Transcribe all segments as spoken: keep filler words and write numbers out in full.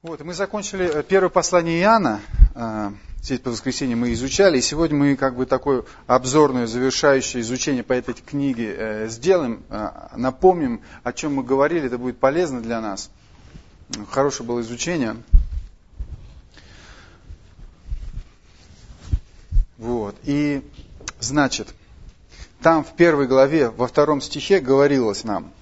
Вот, мы закончили первое послание Иоанна, здесь по воскресеньям мы изучали, и сегодня мы как бы такое обзорное, завершающее изучение по этой книге сделаем, напомним, о чем мы говорили, это будет полезно для нас. Хорошее было изучение. Вот, и, значит, там в первой главе, во втором стихе говорилось нам,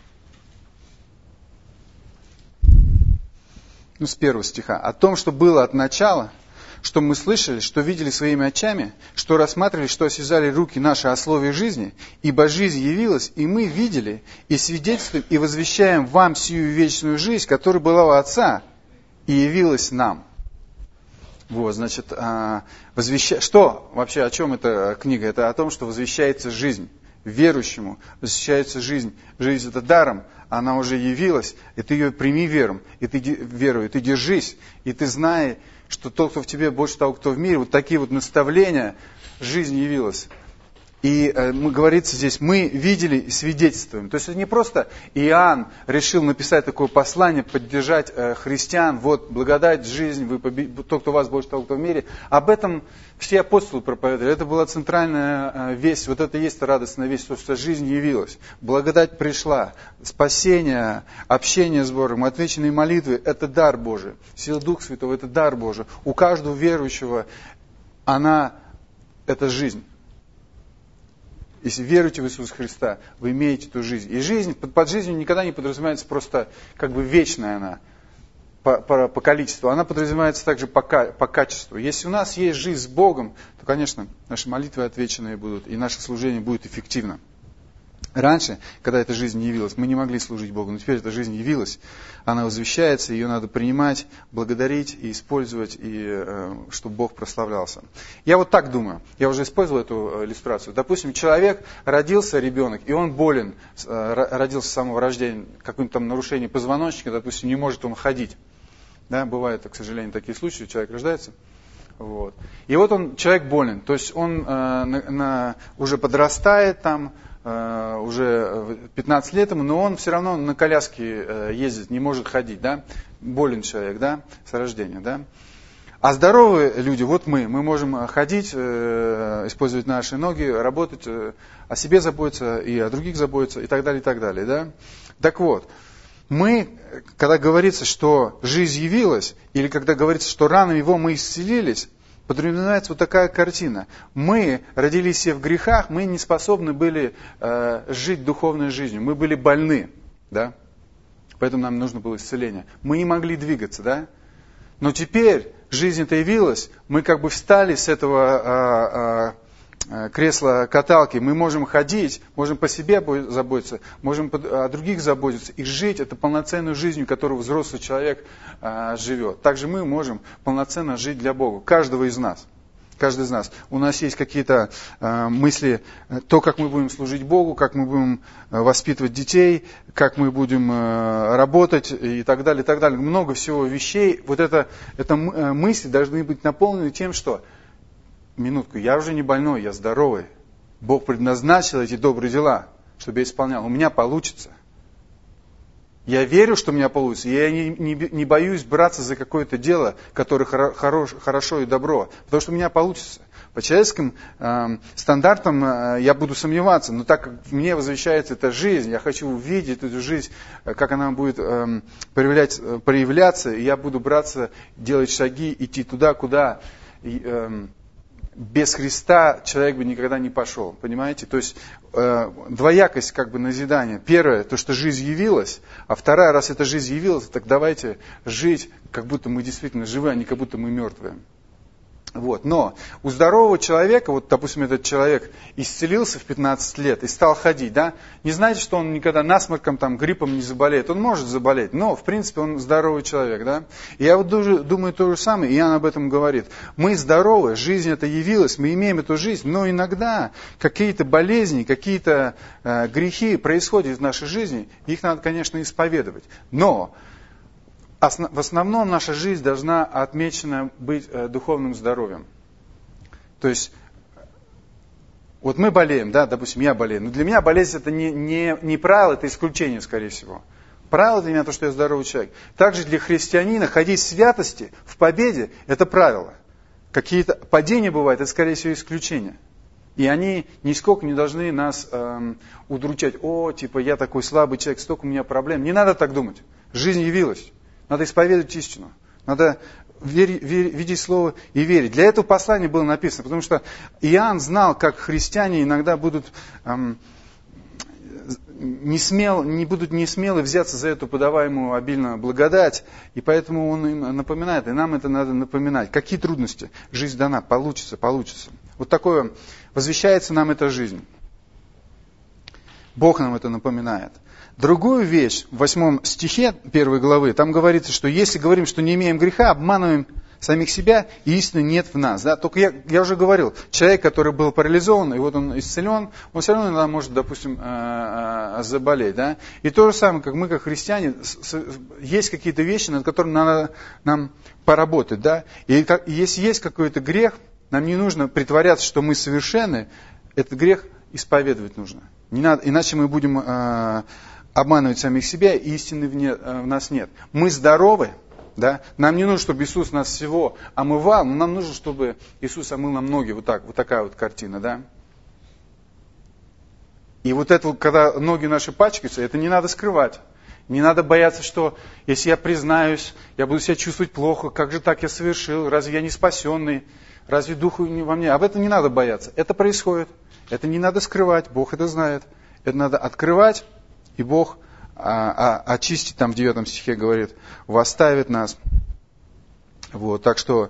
ну, с первого стиха, о том, что было от начала, что мы слышали, что видели своими очами, что рассматривали, что осязали руки наши о слове жизни, ибо жизнь явилась, и мы видели, и свидетельствуем, и возвещаем вам сию вечную жизнь, которая была у Отца, и явилась нам. Вот, значит, возвеща... что вообще, о чем эта книга? Это о том, что возвещается жизнь. Верующему возвещается жизнь. Жизнь это даром, она уже явилась, и ты ее прими вером, и ты веруй, и ты держись, и ты знай, что тот, кто в тебе, больше того, кто в мире. Вот такие вот наставления, жизнь явилась. И э, мы, говорится здесь, мы видели и свидетельствуем. То есть это не просто Иоанн решил написать такое послание, поддержать э, христиан, вот, благодать, жизнь, вы побед... тот, кто у вас больше того, кто в мире. Об этом все апостолы проповедовали. Это была центральная э, весть, вот это и есть радостная весть, что жизнь явилась. Благодать пришла, спасение, общение с Богом, отвеченные молитвы, это дар Божий. Сила Духа Святого, это дар Божий. У каждого верующего она, это жизнь. Если веруете в Иисуса Христа, вы имеете эту жизнь. И жизнь, под, под жизнью никогда не подразумевается просто как бы вечная она по, по, по количеству. Она подразумевается также по, по качеству. Если у нас есть жизнь с Богом, то, конечно, наши молитвы отвеченные будут, и наше служение будет эффективно. Раньше, когда эта жизнь не явилась, мы не могли служить Богу, но теперь эта жизнь явилась, она возвещается, ее надо принимать, благодарить и использовать, и, э, чтобы Бог прославлялся. Я вот так думаю, я уже использовал эту иллюстрацию. Допустим, человек, родился ребенок, и он болен, э, родился с самого рождения, каким-то там нарушением позвоночника, допустим, не может он ходить. Да, бывают, к сожалению, такие случаи, человек рождается. Вот. И вот он, человек болен, то есть он э, на, на, уже подрастает там, Uh, уже пятнадцать лет ему, но он все равно на коляске uh, ездит, не может ходить, да? Болен человек, да, с рождения, да? А здоровые люди, вот мы, мы можем ходить, uh, использовать наши ноги, работать, uh, о себе заботиться и о других заботиться и так далее, и так далее, да? Так вот, мы, когда говорится, что жизнь явилась, или когда говорится, что ранами его мы исцелились, подразумевается вот такая картина. Мы родились все в грехах, мы не способны были э, жить духовной жизнью. Мы были больны, да? Поэтому нам нужно было исцеление. Мы не могли двигаться, да? Но теперь жизнь-то явилась, мы как бы встали с этого э, э, кресла-каталки, мы можем ходить, можем по себе заботиться, можем о других заботиться. И жить это полноценную жизнью, которую взрослый человек э, живет. Также мы можем полноценно жить для Бога, каждого из нас. Каждый из нас. У нас есть какие-то э, мысли, то, как мы будем служить Богу, как мы будем э, воспитывать детей, как мы будем э, работать и так далее, и так далее. Много всего вещей. Вот это, это э, мысли должны быть наполнены тем, что минутку, я уже не больной, я здоровый. Бог предназначил эти добрые дела, чтобы я исполнял. У меня получится. Я верю, что у меня получится. Я не, не, не боюсь браться за какое-то дело, которое хорош, хорошо и добро. Потому что у меня получится. По человеческим э, стандартам э, я буду сомневаться. Но так как мне возвещается эта жизнь, я хочу увидеть эту жизнь, как она будет э, проявлять, проявляться. И я буду браться, делать шаги, идти туда, куда... И, э, без Христа человек бы никогда не пошел, понимаете? То есть э, двоякость как бы назидания. Первое, то, что жизнь явилась, а вторая, раз эта жизнь явилась, так давайте жить, как будто мы действительно живы, а не как будто мы мертвые. Вот. Но у здорового человека, вот, допустим, этот человек исцелился в пятнадцать лет и стал ходить, да, не знаете, что он никогда насморком, там, гриппом не заболеет. Он может заболеть, но, в принципе, он здоровый человек, да. И я вот думаю то же самое, и Иоанн об этом говорит. Мы здоровы, жизнь эта явилась, мы имеем эту жизнь, но иногда какие-то болезни, какие-то э, грехи происходят в нашей жизни, их надо, конечно, исповедовать. Но... в основном наша жизнь должна отмечена быть э, духовным здоровьем. То есть, вот мы болеем, да, допустим, я болею, но для меня болезнь это не, не, не правило, это исключение, скорее всего. правило для меня то, что я здоровый человек. Также для христианина ходить в святости, в победе, это правило. Какие-то падения бывают, это, скорее всего, исключения. И они нисколько не должны нас эм, удручать. О, типа, я такой слабый человек, столько у меня проблем. Не надо так думать. Жизнь явилась. Надо исповедовать истину. Надо верить, верить, видеть Слово и верить. Для этого послание было написано. Потому что Иоанн знал, как христиане иногда будут... Эм, не, смел, не будут не смелы взяться за эту подаваемую обильную благодать, и поэтому он им напоминает, и нам это надо напоминать. Какие трудности? Жизнь дана, получится, получится. Вот такое, возвещается нам эта жизнь. Бог нам это напоминает. Другую вещь, в восьмом стихе первой главы, там говорится, что если говорим, что не имеем греха, обманываем самих себя, и истины нет в нас. Да? Только я, я уже говорил, человек, который был парализован, и вот он исцелен, он все равно иногда может, допустим, заболеть. Да? И то же самое, как мы, как христиане, есть какие-то вещи, над которыми надо нам поработать. Да? И как, если есть какой-то грех, нам не нужно притворяться, что мы совершенны, этот грех исповедовать нужно. Не надо, иначе мы будем э, обманывать самих себя, и истины в, не, э, в нас нет. Мы здоровы. Да? Нам не нужно, чтобы Иисус нас всего омывал, но нам нужно, чтобы Иисус омыл нам ноги. Вот, так, вот такая вот картина. Да? И вот это, когда ноги наши пачкаются, это не надо скрывать. Не надо бояться, что если я признаюсь, я буду себя чувствовать плохо. Как же так я совершил? Разве я не спасенный? Разве Дух во мне? Об этом не надо бояться. Это происходит. Это не надо скрывать. Бог это знает. Это надо открывать, и Бог... А, а, очистить, там в девятом стихе говорит, восставит нас. Вот, так что,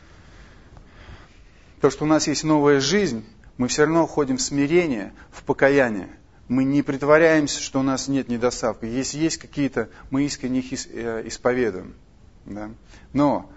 то, что у нас есть новая жизнь, мы все равно ходим в смирение, в покаяние. Мы не притворяемся, что у нас нет недостатка. Если есть какие-то, мы искренне их исповедуем. Да? Но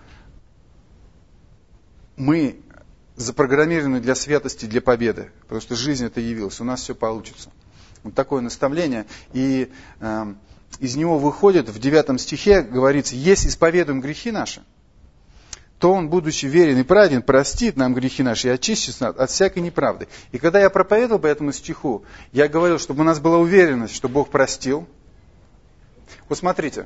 мы запрограммированы для святости, для победы. Потому что жизнь это явилась, у нас все получится. Вот такое наставление. И э, из него выходит, в девятом стихе говорится, если исповедуем грехи наши, то Он, будучи верен и праведен, простит нам грехи наши и очистит нас от всякой неправды. И когда я проповедовал по этому стиху, я говорил, чтобы у нас была уверенность, что Бог простил. Вот смотрите,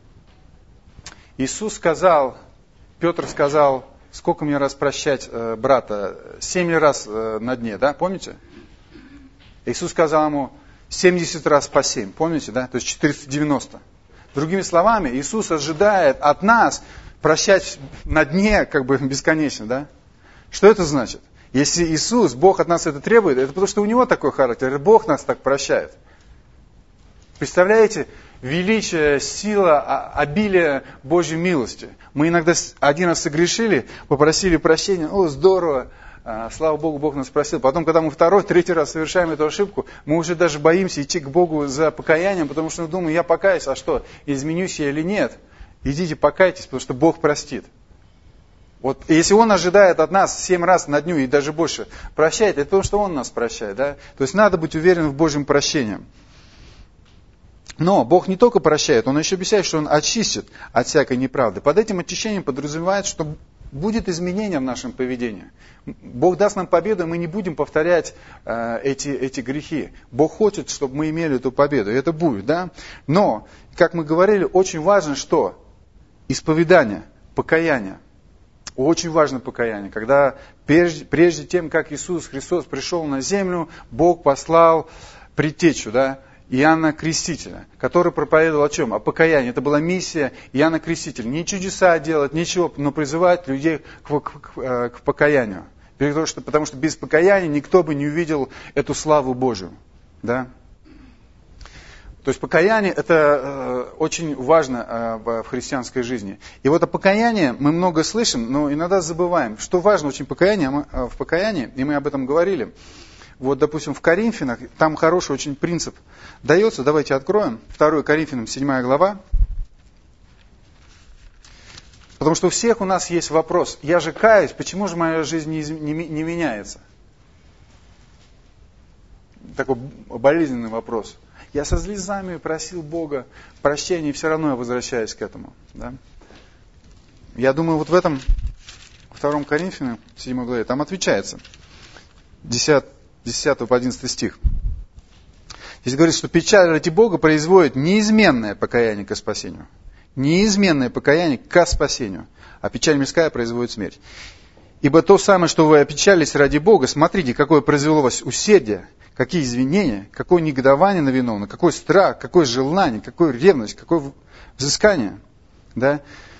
Иисус сказал, Петр сказал, сколько мне раз прощать э, брата? Семь раз э, на дне, да, помните? Иисус сказал ему семьдесят раз по семь, помните, да? То есть четыреста девяносто. Другими словами, Иисус ожидает от нас прощать на дне как бы бесконечно, да? Что это значит? Если Иисус, Бог от нас это требует, это потому что у Него такой характер, Бог нас так прощает. Представляете, величие, сила, обилие Божьей милости. Мы иногда один раз согрешили, попросили прощения, о, здорово, слава Богу, Бог нас простил. Потом, когда мы второй, третий раз совершаем эту ошибку, мы уже даже боимся идти к Богу за покаянием, потому что мы думаем, я покаюсь, а что, изменюсь я или нет? Идите покайтесь, потому что Бог простит. Вот если Он ожидает от нас семь раз на дню и даже больше прощает, это потому что Он нас прощает. Да? То есть надо быть уверенным в Божьем прощении. Но Бог не только прощает, Он еще обещает, что Он очистит от всякой неправды. Под этим очищением подразумевает, что будет изменение в нашем поведении. Бог даст нам победу, и мы не будем повторять э, эти, эти грехи. Бог хочет, чтобы мы имели эту победу, и это будет, да? Но, как мы говорили, очень важно, что исповедание, покаяние. Очень важно покаяние. Когда прежде, прежде тем, как Иисус Христос пришел на землю, Бог послал предтечу, да? Иоанна Крестителя, который проповедовал о чем? О покаянии. Это была миссия Иоанна Крестителя. Не чудеса делать, ничего, но призывать людей к, к, к, к покаянию. Потому что, потому что без покаяния никто бы не увидел эту славу Божию. Да? То есть покаяние это э, очень важно э, в, в христианской жизни. И вот о покаянии мы много слышим, но иногда забываем. Что важно очень покаяние, мы, э, в покаянии, и мы об этом говорили. Вот, допустим, в Коринфянах, там хороший очень принцип дается. Давайте откроем. второе Коринфянам, седьмая глава. Потому что у всех у нас есть вопрос. Я же каюсь, почему же моя жизнь не, не, не меняется? Такой болезненный вопрос. Я со слезами просил Бога прощения, и все равно я возвращаюсь к этому. Да? Я думаю, вот в этом втором Коринфянам, седьмой главе, там отвечается. десятый по одиннадцатый стих. Здесь говорится, что печаль ради Бога производит неизменное покаяние ко спасению. Неизменное покаяние ко спасению. А печаль мирская производит смерть. Ибо то самое, что вы опечалились ради Бога, смотрите, какое произвело вас усердие, какие извинения, какое негодование на виновного, какой страх, какое желание, какая ревность, какое взыскание. Да?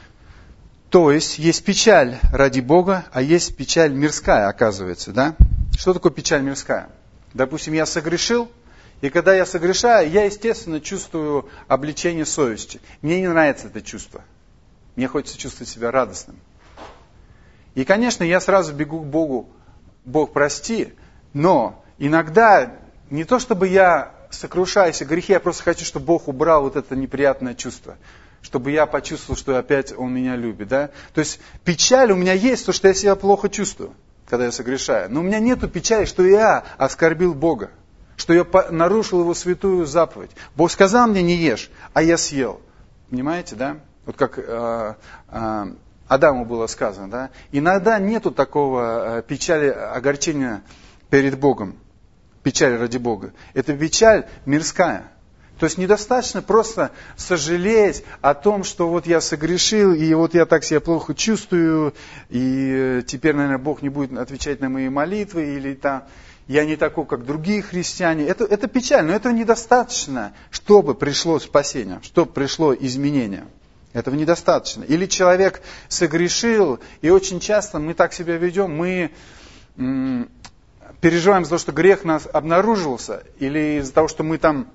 То есть, есть печаль ради Бога, а есть печаль мирская, оказывается. Да? Что такое печаль мирская? Допустим, я согрешил, и когда я согрешаю, я, естественно, чувствую обличение совести. Мне не нравится это чувство. Мне хочется чувствовать себя радостным. И, конечно, я сразу бегу к Богу, Бог, прости, но иногда не то, чтобы я сокрушаюсь о грехе, я просто хочу, чтобы Бог убрал вот это неприятное чувство, чтобы я почувствовал, что опять Он меня любит. Да? То есть печаль у меня есть, то, что я себя плохо чувствую, когда я согрешаю. Но у меня нету печали, что я оскорбил Бога, что я нарушил Его святую заповедь. Бог сказал мне не ешь, а я съел. Понимаете, да? Вот как э, э, Адаму было сказано, да? Иногда нету такого э, печали, огорчения перед Богом. Печаль ради Бога. Это печаль мирская. То есть недостаточно просто сожалеть о том, что вот я согрешил, и вот я так себя плохо чувствую, и теперь, наверное, Бог не будет отвечать на мои молитвы, или там я не такой, как другие христиане. Это, это печаль, но этого недостаточно, чтобы пришло спасение, чтобы пришло изменение. Этого недостаточно. Или человек согрешил, и очень часто мы так себя ведем, мы м, переживаем за то, что грех нас обнаружился, или из-за того, что мы там,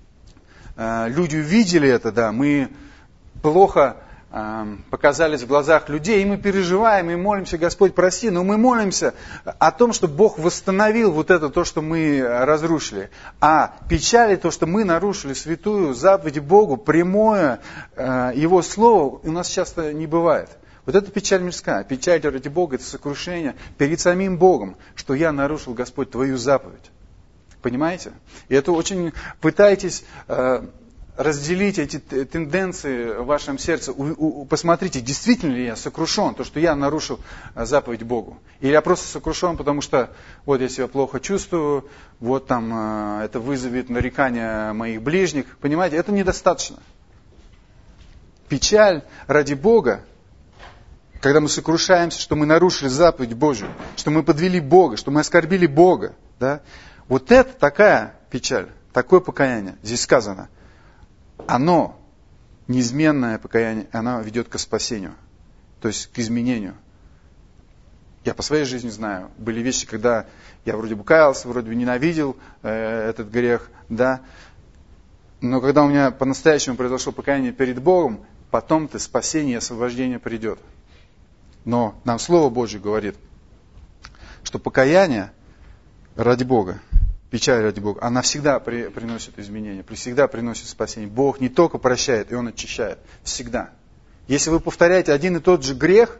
э, люди увидели это, да, мы плохо э, показались в глазах людей, и мы переживаем, и молимся, Господь, прости, но мы молимся о том, чтобы Бог восстановил вот это, то, что мы разрушили. А печали то, что мы нарушили святую заповедь Богу, прямое э, Его Слово, у нас часто не бывает. Вот это печаль мирская. Печаль ради Бога — это сокрушение перед самим Богом, что я нарушил, Господь, Твою заповедь. Понимаете? И это очень пытайтесь э, разделить эти тенденции в вашем сердце. У, у, посмотрите, действительно ли я сокрушен, то, что я нарушил заповедь Богу. Или я просто сокрушен, потому что вот я себя плохо чувствую, вот там э, это вызовет нарекания моих ближних. Понимаете? Это недостаточно. Печаль ради Бога, когда мы сокрушаемся, что мы нарушили заповедь Божию, что мы подвели Бога, что мы оскорбили Бога. Да? Вот это такая печаль, такое покаяние, здесь сказано, оно, неизменное покаяние, оно ведет к спасению, то есть к изменению. Я по своей жизни знаю, были вещи, когда я вроде бы каялся, вроде бы ненавидел э, этот грех, да, но когда у меня по-настоящему произошло покаяние перед Богом, потом-то спасение и освобождение придет. Но нам Слово Божье говорит, что покаяние ради Бога, печаль ради Бога, она всегда при, приносит изменения, всегда приносит спасение. Бог не только прощает, и Он очищает. Всегда. Если вы повторяете один и тот же грех,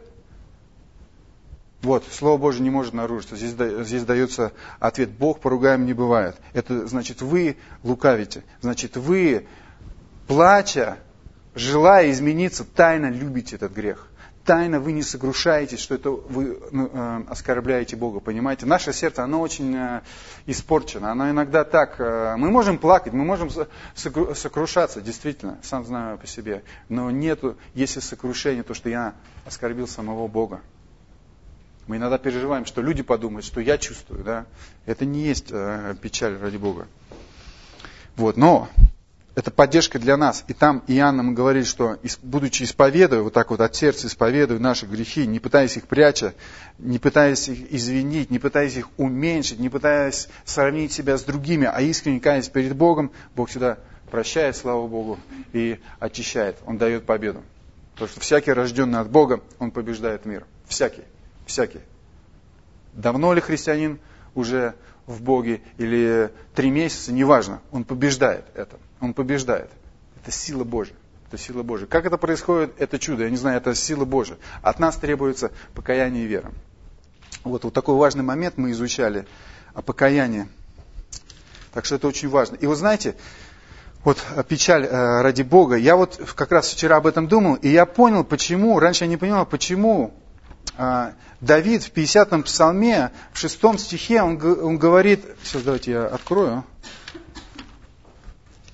вот, Слово Божье не может нарушиться. Здесь, здесь дается ответ: Бог поругаем не бывает. Это значит, вы лукавите. Значит, вы, плача, желая измениться, тайно любите этот грех. Тайно вы не сокрушаетесь, что это вы ну, э, оскорбляете Бога, понимаете? Наше сердце, оно очень э, испорчено, оно иногда так, э, мы можем плакать, мы можем сокру, сокрушаться, действительно, сам знаю по себе, но нету, если сокрушение, то, что я оскорбил самого Бога. Мы иногда переживаем, что люди подумают, что я чувствую, да? Это не есть э, печаль ради Бога. Вот, но это поддержка для нас. И там Иоанна мы говорили, что будучи исповедуя, вот так вот от сердца исповедуя наши грехи, не пытаясь их пряча, не пытаясь их извинить, не пытаясь их уменьшить, не пытаясь сравнить себя с другими, а искренне каясь перед Богом, Бог всегда прощает, слава Богу, и очищает. Он дает победу. Потому что всякий, рожденный от Бога, он побеждает мир. Всякий. Всякий. Давно ли христианин уже в Боге или три месяца, неважно, он побеждает это. Он побеждает. Это сила Божья. Это сила Божья. Как это происходит? Это чудо. Я не знаю, это сила Божья. От нас требуется покаяние и вера. Вот, вот такой важный момент мы изучали о покаянии. Так что это очень важно. И вот знаете, вот печаль э, ради Бога. Я вот как раз вчера об этом думал, и я понял, почему, раньше я не понимал, почему э, Давид в пятидесятом псалме, в шестом стихе, он, он говорит, сейчас давайте я открою.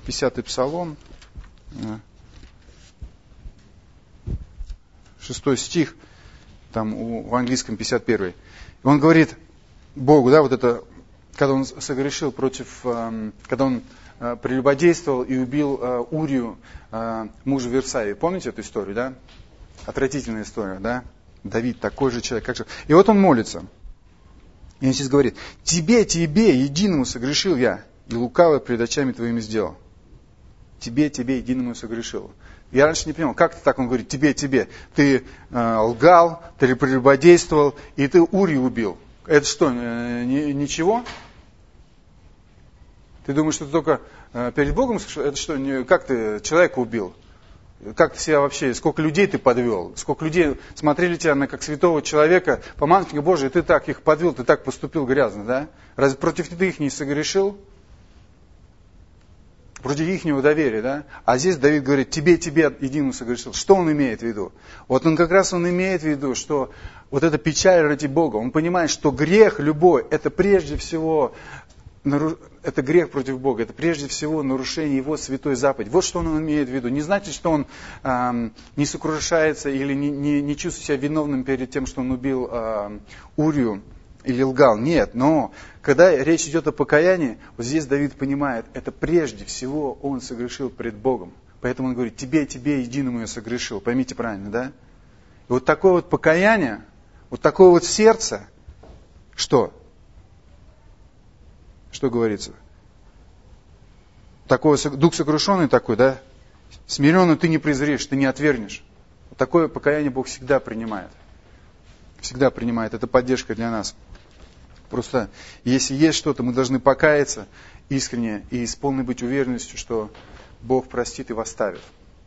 пятидесятый псалом, шестой стих, там в английском пятьдесят первый. Он говорит Богу, да, вот это, когда он согрешил против, когда он прелюбодействовал и убил Урию, мужа Версавии. Помните эту историю, да? Отвратительная история, да? Давид такой же человек, как же. И вот он молится. И он здесь говорит: «Тебе, тебе, единому согрешил я, и лукавое пред очами твоими сделал». Тебе, тебе, единому согрешил. Я раньше не понимал, как это так он говорит: тебе, тебе. Ты э, лгал, ты прелюбодействовал, и ты Урию убил. Это что, э, ни, ничего? Ты думаешь, что ты только э, перед Богом согрешил? Это что, не, как ты человека убил? Как ты себя вообще, сколько людей ты подвел? Сколько людей смотрели тебя на как святого человека, помазанника Божия, и ты так их подвел, ты так поступил грязно, да? Разве против ты их не согрешил? Против ихнего доверия, да? А здесь Давид говорит: тебе, тебе, единому согрешил. Что он имеет в виду? Вот он как раз он имеет в виду, что вот эта печаль ради Бога, он понимает, что грех любой, это прежде всего, это грех против Бога, это прежде всего нарушение Его святой заповеди. Вот что он имеет в виду. Не значит, что он э, не сокрушается или не, не, не чувствует себя виновным перед тем, что он убил э, Урию или лгал. Нет, но когда речь идет о покаянии, вот здесь Давид понимает, это прежде всего он согрешил пред Богом. Поэтому он говорит: тебе, тебе, единому я согрешил. Поймите правильно, да? И вот такое вот покаяние, вот такое вот сердце, что? Что говорится? Такой дух сокрушенный такой, да? Смиренный ты не презришь, ты не отвергнешь. Вот такое покаяние Бог всегда принимает. Всегда принимает. Это поддержка для нас. Просто если есть что-то, мы должны покаяться искренне и с полной быть уверенностью, что Бог простит и восставит.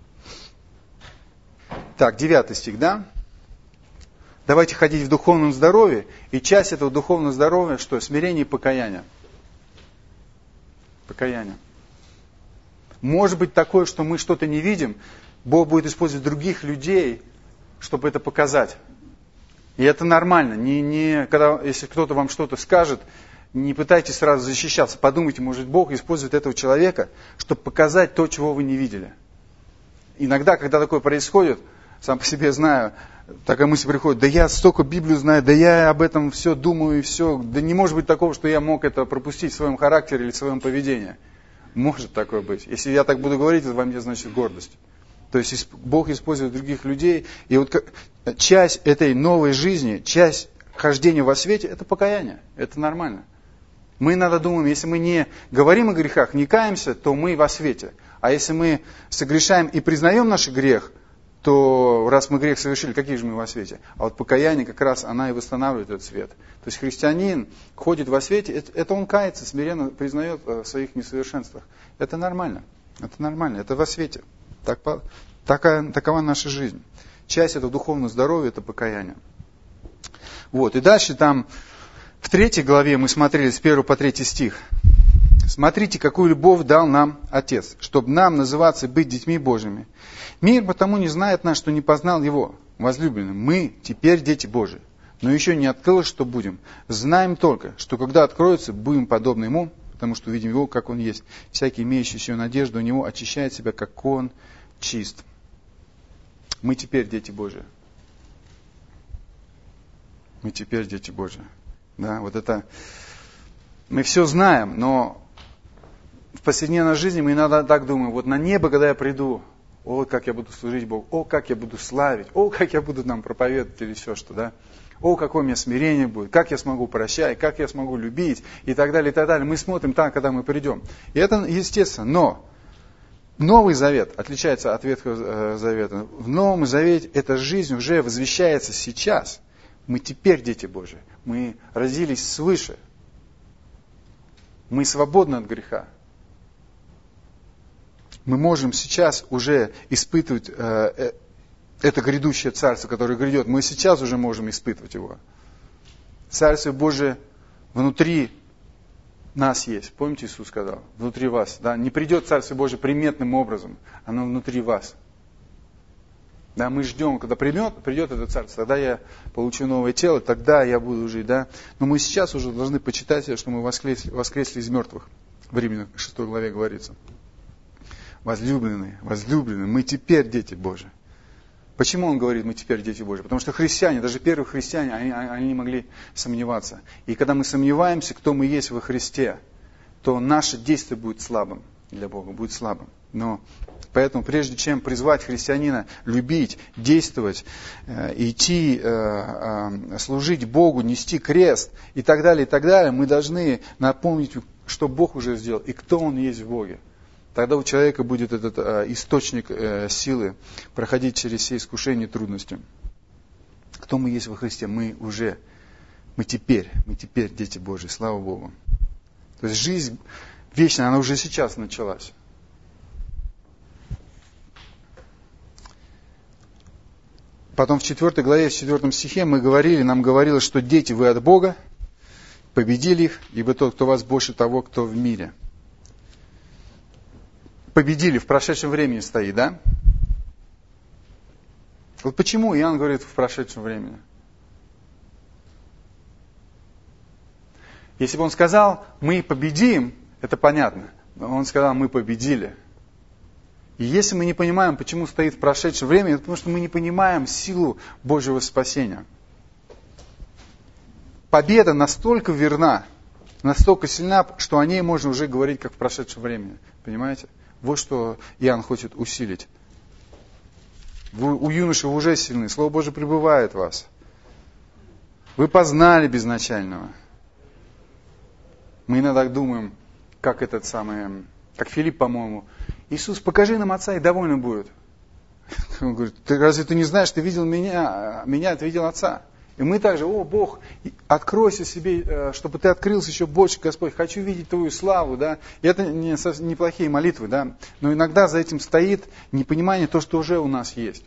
Так, девятый стих, да? Давайте ходить в духовном здоровье. И часть этого духовного здоровья, что? Смирение и покаяние. Покаяние. Может быть такое, что мы что-то не видим, Бог будет использовать других людей, чтобы это показать. И это нормально. Не, не, когда, если кто-то вам что-то скажет, не пытайтесь сразу защищаться. Подумайте, может Бог использует этого человека, чтобы показать то, чего вы не видели. Иногда, когда такое происходит, сам по себе знаю, такая мысль приходит: да я столько Библию знаю, да я об этом все думаю и все. Да не может быть такого, что я мог это пропустить в своем характере или в своем поведении. Может такое быть. Если я так буду говорить, это во мне значит гордость. То есть Бог использует других людей. И вот часть этой новой жизни, часть хождения во свете, это покаяние. Это нормально. Мы иногда думаем, если мы не говорим о грехах, не каемся, то мы во свете. А если мы согрешаем и признаем наш грех, то раз мы грех совершили, какие же мы во свете? А вот покаяние как раз, она и восстанавливает этот свет. То есть христианин ходит во свете, это, это он кается, смиренно признает в своих несовершенствах. Это нормально. Это нормально, это во свете. Так, такая, такова наша жизнь. Часть этого духовного здоровья – это покаяние. Вот, и дальше там в третьей главе мы смотрели с первого по третий стих. «Смотрите, какую любовь дал нам Отец, чтобы нам называться и быть детьми Божьими. Мир потому не знает нас, что не познал Его, возлюбленным. Мы теперь дети Божии, но еще не открылось, что будем. Знаем только, что когда откроется, будем подобны Ему, потому что увидим Его, как Он есть. Всякий, имеющий сию надежду у Него, очищает себя, как Он чист». Мы теперь дети Божии. Мы теперь дети Божии. Да, вот это... Мы все знаем, но в повседневной жизни мы иногда так думаем: вот на небо, когда я приду, о, как я буду служить Богу, о, как я буду славить, о, как я буду нам проповедовать или еще что, да? О, какое у меня смирение будет, как я смогу прощать, как я смогу любить и так далее, и так далее. Мы смотрим так, когда мы придем. И это естественно, но Новый Завет отличается от Ветхого Завета. В Новом Завете эта жизнь уже возвещается сейчас. Мы теперь дети Божии. Мы родились свыше. Мы свободны от греха. Мы можем сейчас уже испытывать э, это грядущее царство, которое грядет. Мы сейчас уже можем испытывать его. Царство Божие внутри нас есть. Помните, Иисус сказал? Внутри вас. Да? Не придет Царство Божие приметным образом. Оно внутри вас. Да, мы ждем, когда придет, придет это царство, тогда я получу новое тело, тогда я буду жить. Да? Но мы сейчас уже должны почитать, что мы воскресли, воскресли из мертвых. В Римлянам шестой главе говорится. возлюбленные, возлюбленные, мы теперь дети Божьи. Почему он говорит, мы теперь дети Божьи? Потому что христиане, даже первые христиане, они, они не могли сомневаться. И когда мы сомневаемся, кто мы есть во Христе, то наше действие будет слабым для Бога, будет слабым. Но поэтому прежде чем призвать христианина любить, действовать, э, идти, э, э, служить Богу, нести крест и так далее, и так далее, мы должны напомнить, что Бог уже сделал и кто Он есть в Боге. Тогда у человека будет этот э, источник э, силы проходить через все искушения и трудности. Кто мы есть во Христе? Мы уже, мы теперь, мы теперь дети Божьи, слава Богу. То есть жизнь вечная, она уже сейчас началась. Потом в четвёртой главе, в четвёртом стихе мы говорили, нам говорилось, что дети вы от Бога, победили их, ибо тот, кто вас, больше того, кто в мире. Победили в прошедшем времени стоит, да? Вот почему Иоанн говорит в прошедшем времени? Если бы он сказал, мы победим, это понятно. Но он сказал, мы победили. И если мы не понимаем, почему стоит в прошедшем времени, это потому что мы не понимаем силу Божьего спасения. Победа настолько верна, настолько сильна, что о ней можно уже говорить, как в прошедшем времени. Понимаете? Вот что Иоанн хочет усилить. Вы, у юноши вы уже сильны, Слово Божие пребывает в вас. Вы познали безначального. Мы иногда думаем, как этот самый, как Филипп, по-моему, Иисус, покажи нам Отца, и довольно будет. Он говорит, ты разве ты не знаешь, ты видел меня, меня ты видел Отца. И мы также, о, Бог, откройся себе, чтобы ты открылся еще больше, Господь, хочу видеть Твою славу, да. И это не, неплохие молитвы, да. Но иногда за этим стоит непонимание то, что уже у нас есть.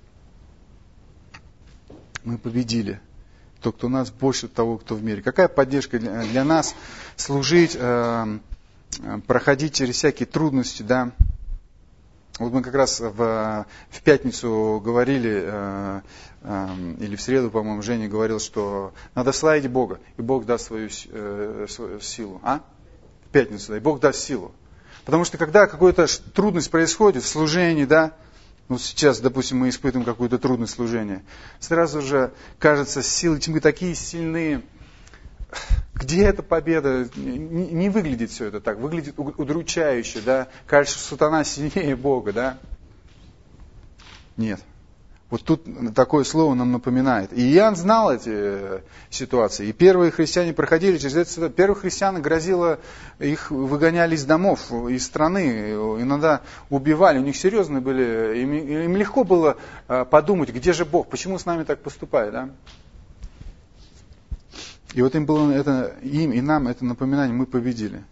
Мы победили. Тот, кто у нас, больше того, кто в мире. Какая поддержка для, для нас служить, э, проходить через всякие трудности, да. Вот мы как раз в, в пятницу говорили, э, э, или в среду, по-моему, Женя говорил, что надо славить Бога, и Бог даст свою, э, свою силу. А? В пятницу, да, и Бог даст силу. Потому что когда какая-то трудность происходит в служении, да, ну сейчас, допустим, мы испытываем какую-то трудность служения, сразу же кажется, силы тьмы такие сильные. Где эта победа? Не, не выглядит все это так, выглядит удручающе, да? Кажется, что сатана сильнее Бога, да? Нет. Вот тут такое слово нам напоминает. И Иоанн знал эти ситуации. И первые христиане проходили через это ситуацию. Первых христиан грозило, их выгоняли из домов, из страны, иногда убивали. У них серьезные были, им, им легко было подумать, где же Бог, почему с нами так поступает, да? И вот им было это, им и нам это напоминание, мы победили.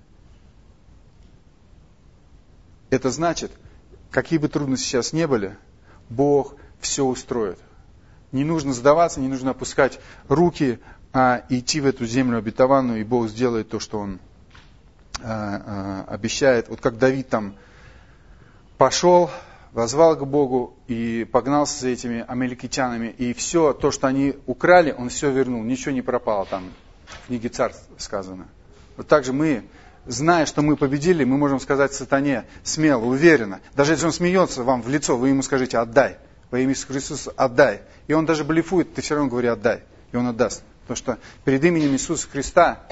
Это значит, какие бы трудности сейчас не были, Бог все устроит. Не нужно сдаваться, не нужно опускать руки, а идти в эту землю обетованную, и Бог сделает то, что Он а, а, обещает. Вот как Давид там пошел, воззвал к Богу и погнался за этими амаликитянами. И все то, что они украли, он все вернул. Ничего не пропало там. В книге Царств сказано. Вот так же мы, зная, что мы победили, мы можем сказать сатане смело, уверенно. Даже если он смеется вам в лицо, вы ему скажите «отдай». Во имя Иисуса Христа «отдай». И он даже блефует, ты все равно говори «отдай». И он отдаст. Потому что перед именем Иисуса Христа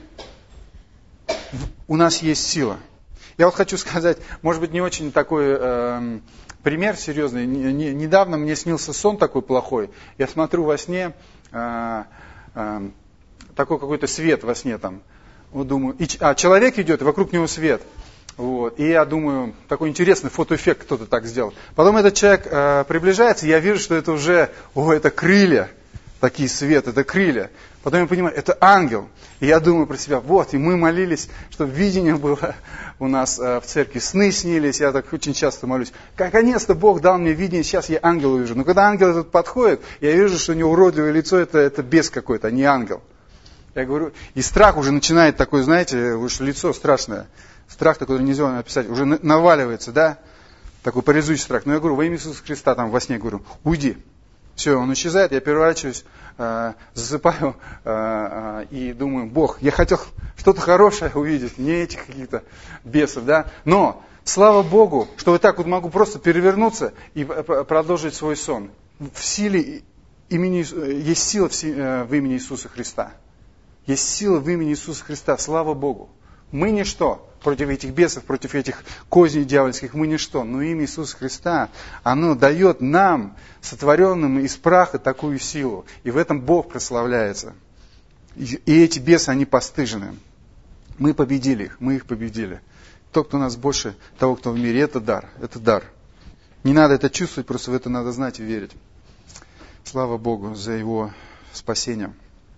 у нас есть сила. Я вот хочу сказать, может быть, не очень такой э, пример серьезный. Не, недавно мне снился сон такой плохой. Я смотрю во сне, э, э, такой какой-то свет во сне там. Вот думаю, и, а человек идет, и вокруг него свет. Вот, и я думаю, такой интересный фотоэффект кто-то так сделал. Потом этот человек э, приближается, и я вижу, что это уже, о, это крылья. Такие свет, это крылья. Потом я понимаю, это ангел. И я думаю про себя, вот, и мы молились, чтобы видение было у нас э, в церкви, сны снились, я так очень часто молюсь. Наконец-то Бог дал мне видение, сейчас я ангела увижу. Но когда ангел этот подходит, я вижу, что у него уродливое лицо, это, это бес какой-то, а не ангел. Я говорю, и страх уже начинает такой, знаете, уж лицо страшное. Страх такой, нельзя описать, уже наваливается, да? Такой парализующий страх. Но я говорю, во имя Иисуса Христа, там во сне говорю, уйди. Все, он исчезает, я переворачиваюсь, э, засыпаю э, э, и думаю, Бог, я хотел что-то хорошее увидеть, не этих каких-то бесов, да. Но, слава Богу, что вот так вот могу просто перевернуться и продолжить свой сон. В силе имени, есть сила в, в имени Иисуса Христа. Есть сила в имени Иисуса Христа, слава Богу. Мы ничто против этих бесов, против этих козней дьявольских, мы ничто. Но имя Иисуса Христа, оно дает нам, сотворенным из праха, такую силу. И в этом Бог прославляется. И эти бесы, они постыжены. Мы победили их, мы их победили. Тот, кто у нас больше того, кто в мире, это дар, это дар. Не надо это чувствовать, просто в это надо знать и верить. Слава Богу за Его спасение.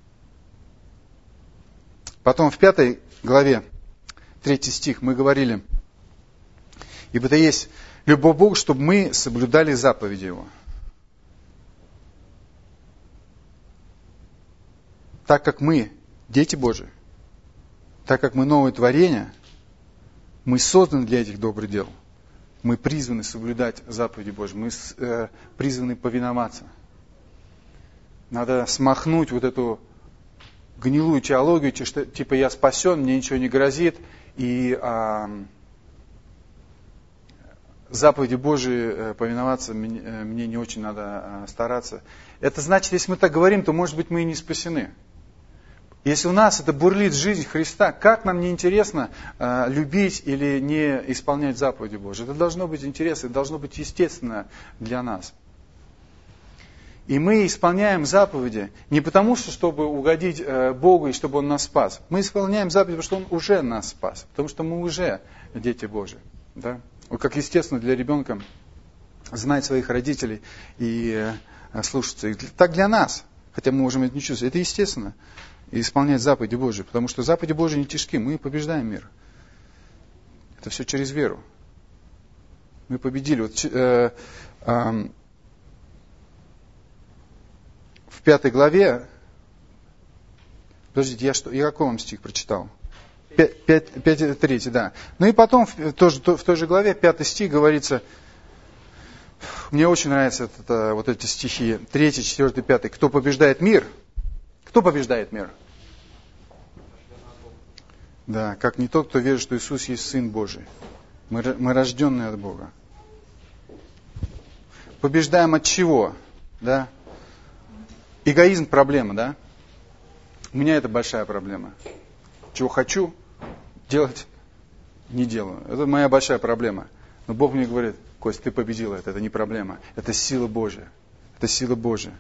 Потом в пятой главе, третий стих, мы говорили, ибо-то есть любовь Бога, чтобы мы соблюдали заповеди Его. Так как мы дети Божии, так как мы новое творение, мы созданы для этих добрых дел. Мы призваны соблюдать заповеди Божьи, мы э, призваны повиноваться. Надо смахнуть вот эту гнилую теологию, что, типа я спасен, мне ничего не грозит, и а, заповеди Божии повиноваться мне, мне не очень надо а, стараться. Это значит, если мы так говорим, то, может быть, мы и не спасены. Если у нас это бурлит жизнь Христа, как нам не интересно а, любить или не исполнять заповеди Божьи? Это должно быть интересно, это должно быть естественно для нас. И мы исполняем заповеди не потому, что чтобы угодить Богу и чтобы Он нас спас. Мы исполняем заповеди, потому что Он уже нас спас. Потому что мы уже дети Божьи. Да? Вот как естественно для ребенка знать своих родителей и слушаться их. Так для нас, хотя мы можем это не чувствовать, это естественно. И исполнять заповеди Божьи. Потому что заповеди Божьи не тяжки, мы побеждаем мир. Это все через веру. Мы победили. Вот, э, э, В пятой главе, подождите, я что, я какой вам стих прочитал? пять три, да. Ну и потом, в, тоже, в той же главе, пятый стих говорится, мне очень нравятся это, вот эти стихи, третий, четвертый, пятый. Кто побеждает мир? Кто побеждает мир? Да, как не тот, кто верит, что Иисус есть Сын Божий. Мы, мы рожденные от Бога. Побеждаем от чего? Да? Эгоизм проблема, да? У меня это большая проблема. Чего хочу делать, не делаю. Это моя большая проблема. Но Бог мне говорит, Кость, ты победил это, это не проблема. Это сила Божья. Это сила Божья.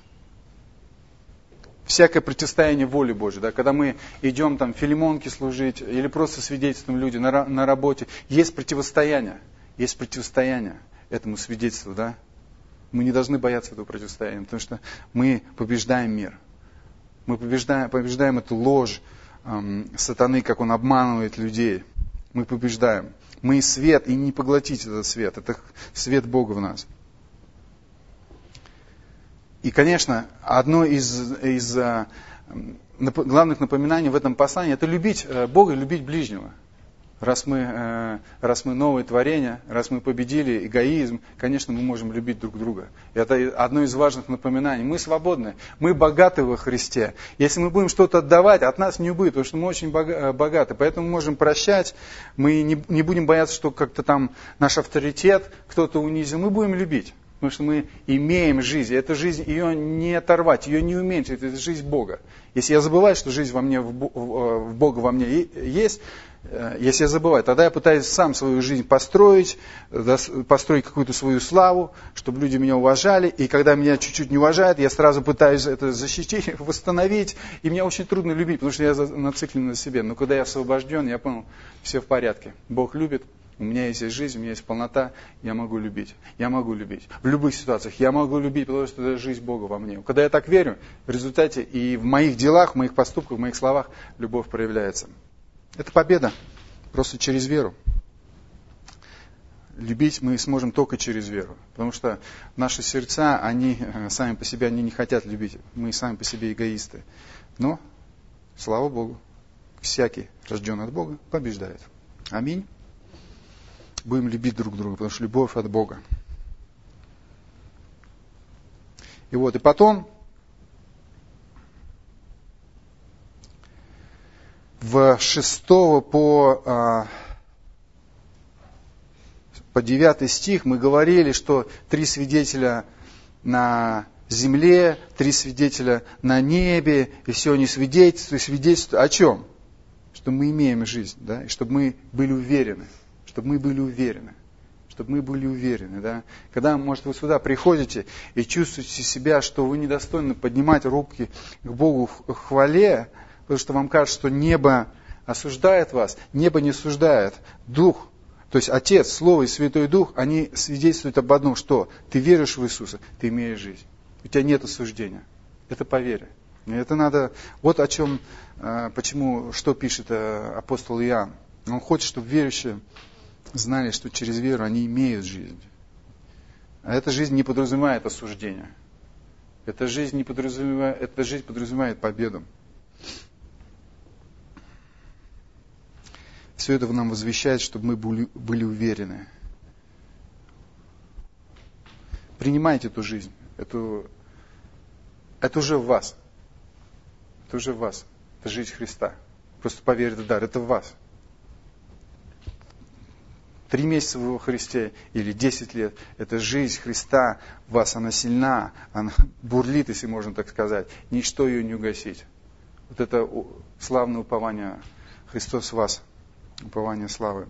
Всякое противостояние воли Божьей, да, когда мы идем там филимонке служить или просто свидетельствуем люди на, на работе, есть противостояние. Есть противостояние этому свидетельству, да? Мы не должны бояться этого противостояния, потому что мы побеждаем мир. Мы побеждаем, побеждаем эту ложь эм, сатаны, как он обманывает людей. Мы побеждаем. Мы свет, и не поглотить этот свет. Это свет Бога в нас. И, конечно, одно из, из э, главных напоминаний в этом послании – это любить Бога и любить ближнего. Раз мы, раз мы новое творение, раз мы победили эгоизм, конечно, мы можем любить друг друга. Это одно из важных напоминаний. Мы свободны, мы богаты во Христе. Если мы будем что-то отдавать, от нас не убыт, потому что мы очень богаты. Поэтому мы можем прощать, мы не, не будем бояться, что как-то там наш авторитет кто-то унизил. Мы будем любить, потому что мы имеем жизнь. Эту жизнь, ее не оторвать, ее не уменьшить. Это жизнь Бога. Если я забываю, что жизнь во мне, в Бога во мне есть, если я забываю, тогда я пытаюсь сам свою жизнь построить, построить какую-то свою славу, чтобы люди меня уважали. И когда меня чуть-чуть не уважают, я сразу пытаюсь это защитить, восстановить. И мне очень трудно любить, потому что я нациклен на себе. Но когда я освобожден, я понял, все в порядке. Бог любит, у меня есть жизнь, у меня есть полнота, я могу любить. Я могу любить. В любых ситуациях я могу любить, потому что это жизнь Бога во мне. Когда я так верю, в результате и в моих делах, в моих поступках, в моих словах любовь проявляется. Это победа, просто через веру. Любить мы сможем только через веру, потому что наши сердца, они сами по себе, они не хотят любить, мы сами по себе эгоисты. Но, слава Богу, всякий, рожденный от Бога, побеждает. Аминь. Будем любить друг друга, потому что любовь от Бога. И вот, и потом в шестого по, по девятый стих мы говорили, что три свидетеля на земле, три свидетеля на небе, и все они свидетельствуют, свидетельствуют о чем? Что мы имеем жизнь, да, и чтобы мы были уверены, чтобы мы были уверены, чтобы мы были уверены, да. Когда, может, вы сюда приходите и чувствуете себя, что вы недостойны поднимать руки к Богу в хвале, потому что вам кажется, что небо осуждает вас, небо не осуждает, Дух, то есть Отец, Слово и Святой Дух, они свидетельствуют об одном, что ты веришь в Иисуса, ты имеешь жизнь. У тебя нет осуждения. Это по вере. И это надо... Вот о чем, почему, что пишет апостол Иоанн. Он хочет, чтобы верующие знали, что через веру они имеют жизнь. А эта жизнь не подразумевает осуждение. Эта жизнь, не подразумевает, эта жизнь подразумевает победу. Все это нам возвещает, чтобы мы были, были уверены. Принимайте эту жизнь. Эту, это уже в вас. Это уже в вас. Это жизнь Христа. Просто поверь, это дар. Это в вас. Три месяца во Христе или десять лет. Это жизнь Христа в вас. Она сильна. Она бурлит, если можно так сказать. Ничто ее не угасить. Вот это славное упование. Христос в вас. Упование славы.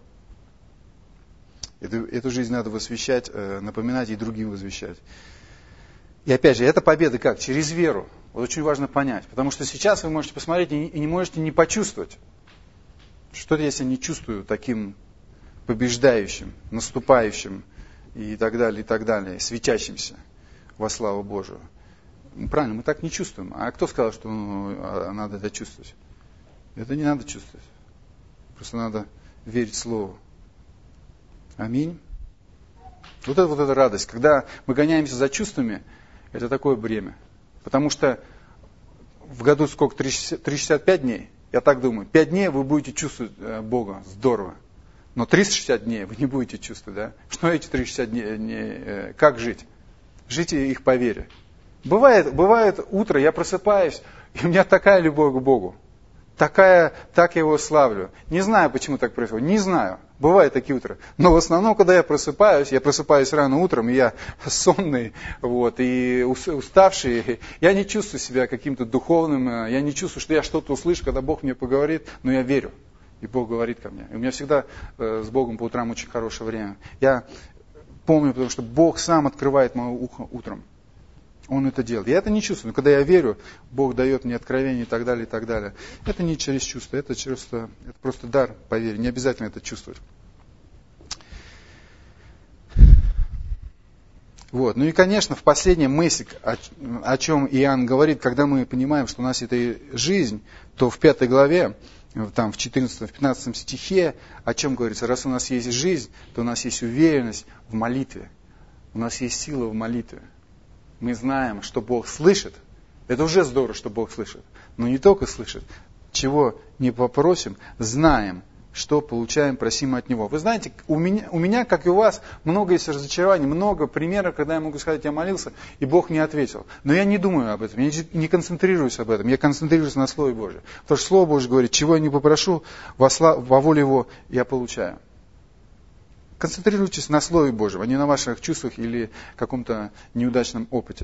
Эту, эту жизнь надо восвещать, напоминать и другим возвещать. И опять же, эта победа как? Через веру. Вот очень важно понять. Потому что сейчас вы можете посмотреть и не можете не почувствовать. Что-то я себя не чувствую таким побеждающим, наступающим и так далее, и так далее, светящимся во славу Божию. Правильно, мы так не чувствуем. А кто сказал, что ну, надо это чувствовать? Это не надо чувствовать. Просто надо верить Слову. Аминь. Вот это вот эта радость. Когда мы гоняемся за чувствами, это такое бремя. Потому что в году сколько? триста шестьдесят пять дней? Я так думаю. пять дней вы будете чувствовать Бога. Здорово. Но триста шестьдесят дней вы не будете чувствовать, да? Что эти триста шестьдесят дней? Как жить? Жите их по вере. Бывает, бывает утро, я просыпаюсь, и у меня такая любовь к Богу. Такая, так я его славлю. Не знаю, почему так происходит. Не знаю. Бывают такие утра. Но в основном, когда я просыпаюсь, я просыпаюсь рано утром, и я сонный, вот, и уставший. Я не чувствую себя каким-то духовным. Я не чувствую, что я что-то услышу, когда Бог мне поговорит. Но я верю. И Бог говорит ко мне. И у меня всегда с Богом по утрам очень хорошее время. Я помню, потому что Бог сам открывает мое ухо утром. Он это делает. Я это не чувствую. Но когда я верю, Бог дает мне откровение и так далее, и так далее. Это не через чувство, это, чувство, это просто дар по вере. Не обязательно это чувствовать. Вот. Ну и, конечно, в последнем мысль, о, о чем Иоанн говорит, когда мы понимаем, что у нас это жизнь, то в пятой главе, там в четырнадцатом, в пятнадцатом стихе, о чем говорится? Раз у нас есть жизнь, то у нас есть уверенность в молитве. У нас есть сила в молитве. Мы знаем, что Бог слышит. Это уже здорово, что Бог слышит. Но не только слышит. Чего не попросим, знаем, что получаем, просим от Него. Вы знаете, у меня, у меня, как и у вас, много есть разочарований, много примеров, когда я могу сказать, я молился, и Бог не ответил. Но я не думаю об этом, я не концентрируюсь об этом, я концентрируюсь на Слове Божьем. Потому что Слово Божье говорит, чего я не попрошу, во, слав... во воле Его я получаю. Концентрируйтесь на Слове Божьем, а не на ваших чувствах или каком-то неудачном опыте.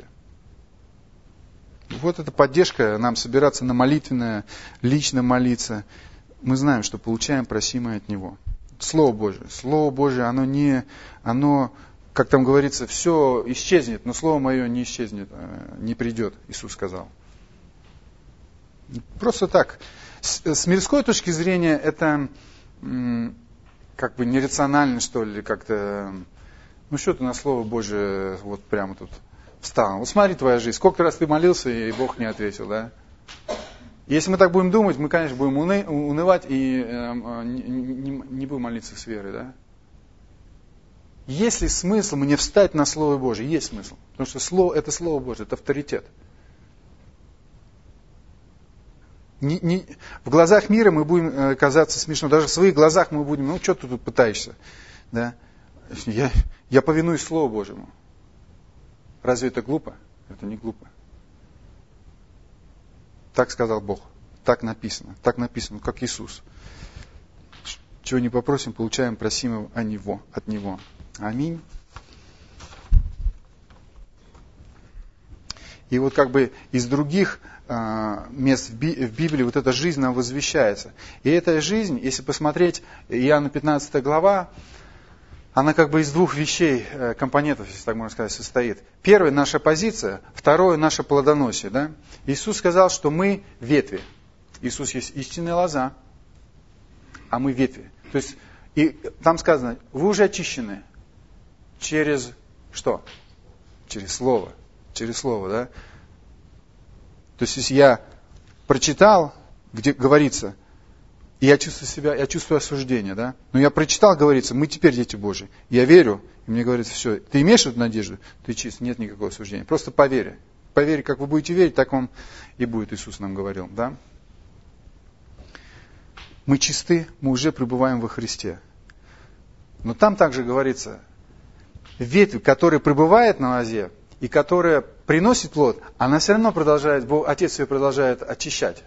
Вот эта поддержка, нам собираться на молитвенное, лично молиться. Мы знаем, что получаем просимое от Него. Слово Божие. Слово Божие, оно не, оно, как там говорится, все исчезнет, но Слово Мое не исчезнет, не придет, Иисус сказал. Просто так. С, с мирской точки зрения это как бы нерационально, что ли, как-то, ну что ты на Слово Божие вот прямо тут встал. Вот смотри твоя жизнь, сколько раз ты молился, и Бог не ответил, да? Если мы так будем думать, мы, конечно, будем уны, унывать и э, не, не, не будем молиться с верой, да? Есть ли смысл мне встать на Слово Божие? Есть смысл. Потому что слово, это Слово Божие, это авторитет. Не, не, в глазах мира мы будем э, казаться смешно. Даже в своих глазах мы будем, ну что ты тут пытаешься? Да? Я, я повинуюсь Слову Божьему. Разве это глупо? Это не глупо. Так сказал Бог. Так написано. Так написано, как Иисус. Чего не попросим, получаем, просим о Него, от Него. Аминь. И вот как бы из других э, мест в, Би, в Библии вот эта жизнь нам возвещается. И эта жизнь, если посмотреть, Иоанна пятнадцатая глава, она как бы из двух вещей, э, компонентов, если так можно сказать, состоит. Первое — наша позиция, второе — наше плодоносие. Да? Иисус сказал, что мы ветви. Иисус есть истинная лоза, а мы ветви. То есть и там сказано, вы уже очищены через что? Через Слово. Через Слово, да? То есть, если я прочитал, где говорится, и я чувствую себя, я чувствую осуждение, да? Но я прочитал, говорится, мы теперь дети Божьи. Я верю, и мне говорится, все, ты имеешь эту надежду? Ты чист, нет никакого осуждения. Просто поверь. Поверь, как вы будете верить, так вам и будет, Иисус нам говорил, да? Мы чисты, мы уже пребываем во Христе. Но там также говорится, ветвь, которая пребывает на лозе, и которая приносит плод, она все равно продолжает, Бог, Отец ее продолжает очищать.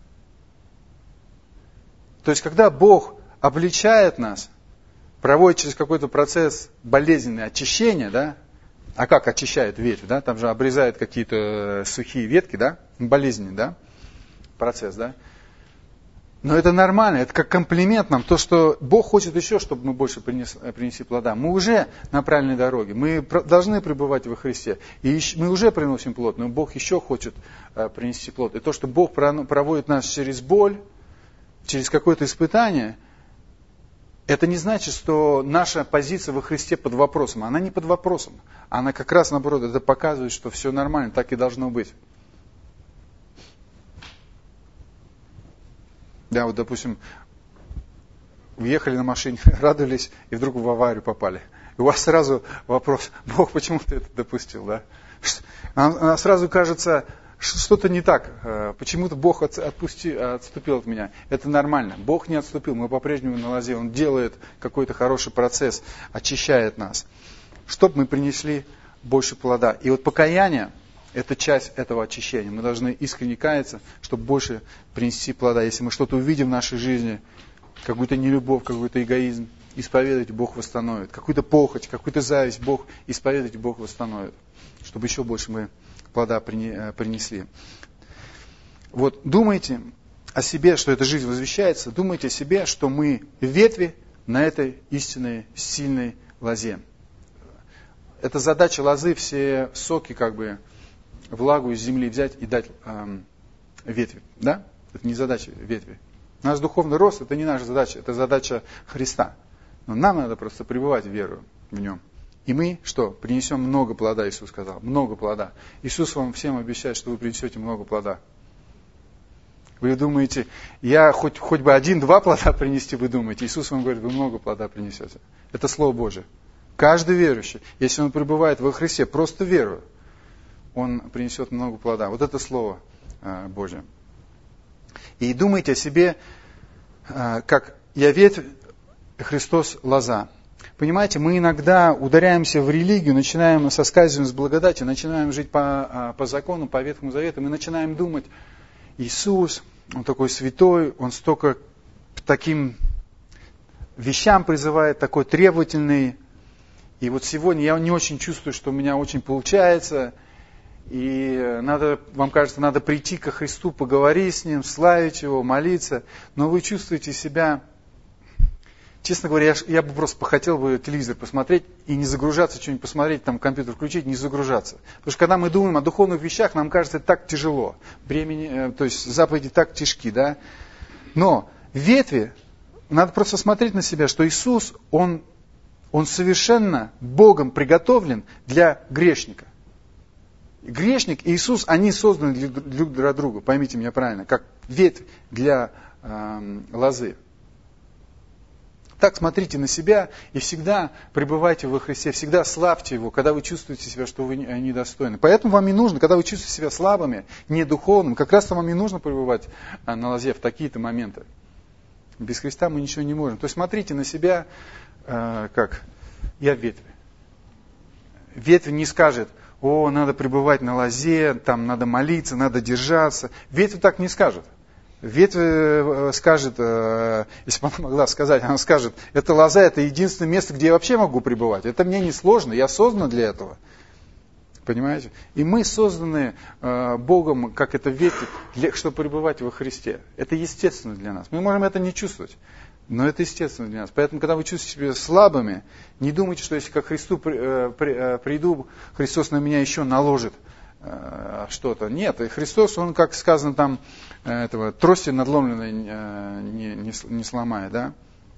То есть, когда Бог обличает нас, проводит через какой-то процесс болезненного очищения, да, а как очищает ветвь, да, там же обрезают какие-то сухие ветки, да, болезненный, да, процесс, да. Но это нормально, это как комплимент нам, то, что Бог хочет еще, чтобы мы больше принес, принесли плода. Мы уже на правильной дороге, мы должны пребывать во Христе. И мы уже приносим плод, но Бог еще хочет принести плод. И то, что Бог проводит нас через боль, через какое-то испытание, это не значит, что наша позиция во Христе под вопросом. Она не под вопросом. Она как раз наоборот, это показывает, что все нормально, так и должно быть. Да, вот, допустим, уехали на машине, радовались, и вдруг в аварию попали. И у вас сразу вопрос, Бог, почему ты это допустил, да? А сразу кажется, что-то не так. Почему-то Бог отпусти, отступил от меня. Это нормально. Бог не отступил, мы по-прежнему на лозе. Он делает какой-то хороший процесс, очищает нас, чтобы мы принесли больше плода. И вот покаяние — это часть этого очищения. Мы должны искренне каяться, чтобы больше принести плода. Если мы что-то увидим в нашей жизни, какую-то нелюбовь, какой-то эгоизм, исповедовать Бог восстановит. Какую-то похоть, какую-то зависть Бог исповедовать Бог восстановит. Чтобы еще больше мы плода принесли. Вот думайте о себе, что эта жизнь возвещается. Думайте о себе, что мы ветви на этой истинной, сильной лозе. Это задача лозы, все соки, как бы, влагу из земли взять и дать эм, ветви. Да? Это не задача ветви. Наш духовный рост — это не наша задача, это задача Христа. Но нам надо просто пребывать в веру в Нем. И мы что? Принесем много плода, Иисус сказал. Много плода. Иисус вам всем обещает, что вы принесете много плода. Вы думаете, я хоть, хоть бы один-два плода принести, вы думаете. Иисус вам говорит, вы много плода принесете. Это Слово Божие. Каждый верующий, если он пребывает во Христе, просто веруя, он принесет много плода. Вот это Слово э, Божие. И думайте о себе, э, как я ветвь, Христос лоза. Понимаете, мы иногда ударяемся в религию, начинаем соскальзывать с благодати, начинаем жить по, по закону, по Ветхому Завету, мы начинаем думать, Иисус, Он такой святой, Он столько к таким вещам призывает, такой требовательный. И вот сегодня я не очень чувствую, что у меня очень получается. И надо, вам кажется, надо прийти ко Христу, поговорить с Ним, славить Его, молиться. Но вы чувствуете себя... Честно говоря, я, я бы просто хотел бы телевизор посмотреть и не загружаться, что-нибудь посмотреть, там компьютер включить, не загружаться. Потому что когда мы думаем о духовных вещах, нам кажется, это так тяжело. Бремени, то есть заповеди так тяжки, да. Но ветви, надо просто смотреть на себя, что Иисус, Он, он совершенно Богом приготовлен для грешника. Грешник и Иисус, они созданы друг для друга, поймите меня правильно, как ветвь для э, лозы. Так смотрите на себя и всегда пребывайте во Христе, всегда славьте Его, когда вы чувствуете себя, что вы недостойны. Поэтому вам и нужно, когда вы чувствуете себя слабыми, недуховным, как раз вам и нужно пребывать на лозе в такие-то моменты. Без Христа мы ничего не можем. То есть смотрите на себя, как я ветвь. Ветвь не скажет, о, надо пребывать на лозе, там надо молиться, надо держаться. Ветвь так не скажет. Ветвь скажет, если бы она могла сказать, она скажет, это лоза, это единственное место, где я вообще могу пребывать. Это мне не сложно, я создан для этого. Понимаете? И мы созданы Богом, как это ветвь, для, чтобы пребывать во Христе. Это естественно для нас. Мы можем это не чувствовать, но это естественно для нас. Поэтому, когда вы чувствуете себя слабыми, не думайте, что если ко Христу приду, Христос на меня еще наложит что-то. Нет, и Христос, Он, как сказано там, этого, трости надломленной не, не, не сломает, да?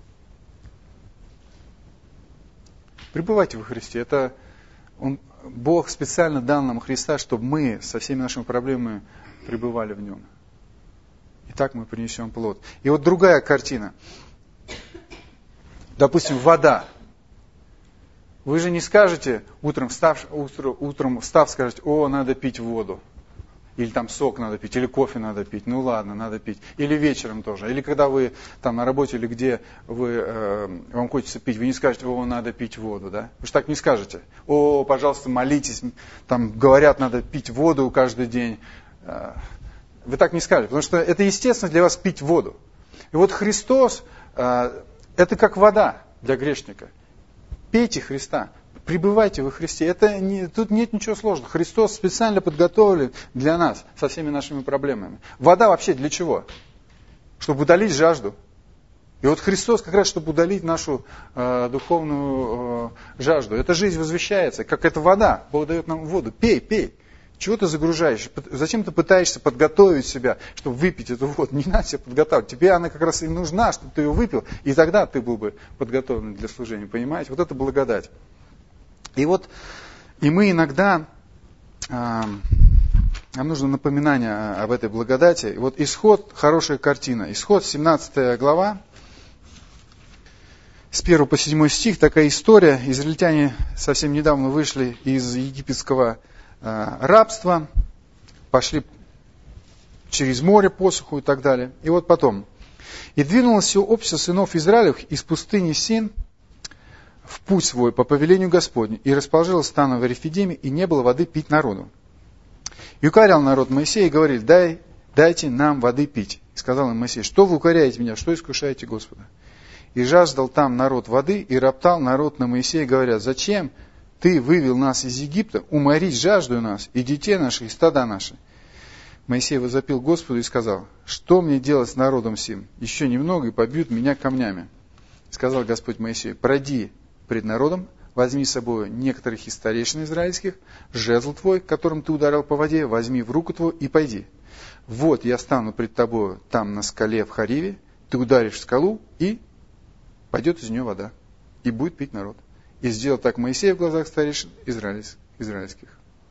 Пребывайте во Христе. Это он, Бог специально дал нам Христа, чтобы мы со всеми нашими проблемами пребывали в Нем. И так мы принесем плод. И вот другая картина. Допустим, вода. Вы же не скажете, утром встав, утром, утром встав, скажете, о, надо пить воду. Или там сок надо пить, или кофе надо пить. Ну ладно, надо пить. Или вечером тоже. Или когда вы там на работе, или где вы, э, вам хочется пить, вы не скажете, о, надо пить воду, да? Вы же так не скажете. О, пожалуйста, молитесь. Там говорят, надо пить воду каждый день. Вы так не скажете, потому что это естественно для вас пить воду. И вот Христос, э, это как вода для грешника. Пейте Христа, пребывайте во Христе. Это не, тут нет ничего сложного. Христос специально подготовлен для нас со всеми нашими проблемами. Вода вообще для чего? Чтобы удалить жажду. И вот Христос как раз, чтобы удалить нашу э, духовную э, жажду. Эта жизнь возвещается, как эта вода. Бог дает нам воду. Пей, пей. Чего ты загружаешь? Зачем ты пытаешься подготовить себя, чтобы выпить эту воду? Не надо себя подготавливать. Тебе она как раз и нужна, чтобы ты ее выпил, и тогда ты был бы подготовлен для служения. Понимаете? Вот это благодать. И вот, и мы иногда, э, нам нужно напоминание об этой благодати. И вот Исход, хорошая картина. Исход, семнадцатая глава, с первого по седьмой стих, такая история. Израильтяне совсем недавно вышли из египетского рабства, пошли через море, посуху и так далее. И вот потом. «И двинулось все общество сынов Израилевых из пустыни Син в путь свой по повелению Господню, и расположилось стано в Рефидиме, и не было воды пить народу. И укорял народ Моисея, и говорили, дай, дайте нам воды пить. И сказал им Моисей, что вы укоряете меня, что искушаете Господа? И жаждал там народ воды, и роптал народ на Моисея, говоря, зачем ты вывел нас из Египта, уморить жажду нас, и детей наших, и стада наши. Моисей возопил Господу и сказал, что мне делать с народом сим? Еще немного, и побьют меня камнями. Сказал Господь Моисею, пройди пред народом, возьми с собой некоторых из старейшин израильских, жезл твой, которым ты ударил по воде, возьми в руку твою и пойди. Вот я стану пред тобою там на скале в Хариве, ты ударишь в скалу, и пойдет из нее вода, и будет пить народ. И сделал так Моисей в глазах старейшин израильских.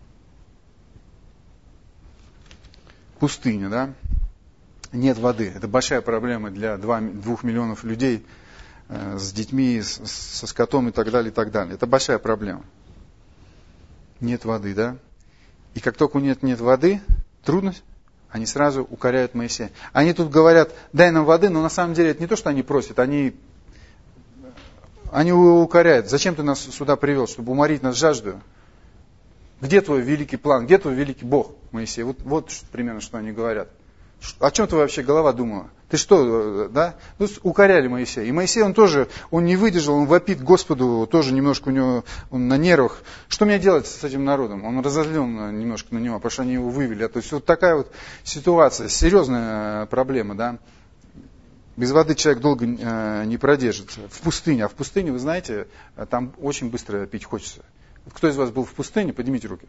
Пустыня, да? Нет воды. Это большая проблема для двух миллионов людей э, с детьми, с, со скотом и так далее, и так далее. Это большая проблема. Нет воды, да? И как только нет, нет воды, трудность, они сразу укоряют Моисея. Они тут говорят, дай нам воды, но на самом деле это не то, что они просят, они... Они его укоряют. Зачем ты нас сюда привел, чтобы уморить нас жаждою? Где твой великий план? Где твой великий Бог, Моисей? Вот, вот примерно, что они говорят. О чем твоя вообще голова думала? Ты что, да? Ну, укоряли Моисея. И Моисей, он тоже, он не выдержал, он вопит Господу, тоже немножко у него, он на нервах. Что мне делать с этим народом? Он разозлен немножко на него, потому что они его вывели. То есть вот такая вот ситуация, серьезная проблема, да? Без воды человек долго э, не продержится. В пустыне. А в пустыне, вы знаете, там очень быстро пить хочется. Кто из вас был в пустыне? Поднимите руки.